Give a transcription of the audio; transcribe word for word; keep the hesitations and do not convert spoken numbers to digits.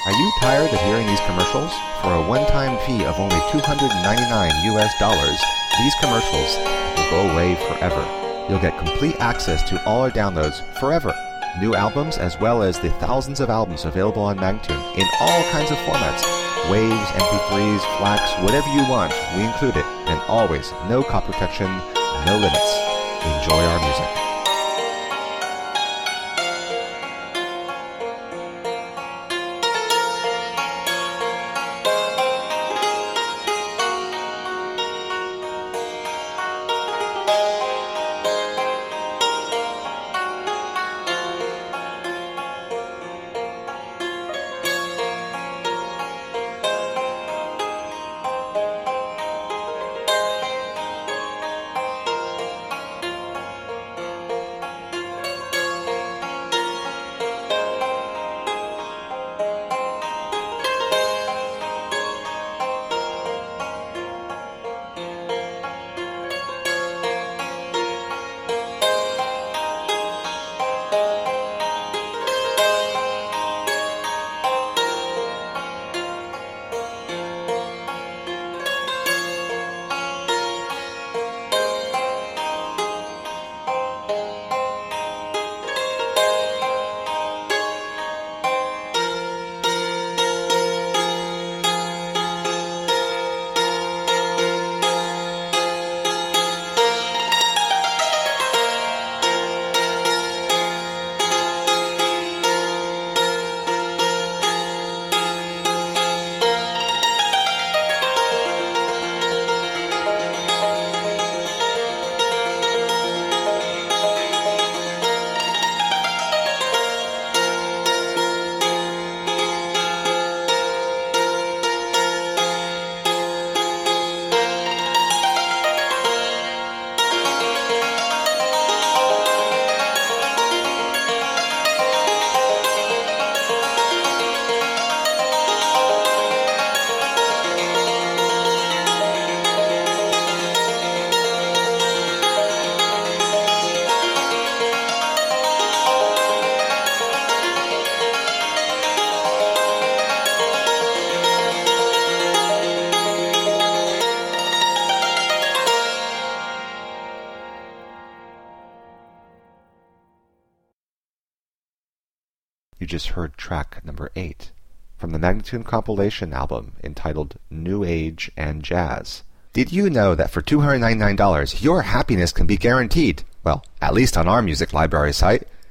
Are you tired of hearing these commercials? For a one-time fee of only two hundred ninety-nine U S dollars, these commercials will go away forever. You'll get complete access to all our downloads forever. New albums as well as the thousands of albums available on Magnatune in all kinds of formats. Waves, M P threes, FLACs, whatever you want, we include it. And always, no copy protection, no limits. Enjoy our music. You just heard track number eight from the Magnatune compilation album entitled New Age and Jazz. Did you know that for two hundred ninety-nine dollars your happiness can be guaranteed? Well, at least on our music library site.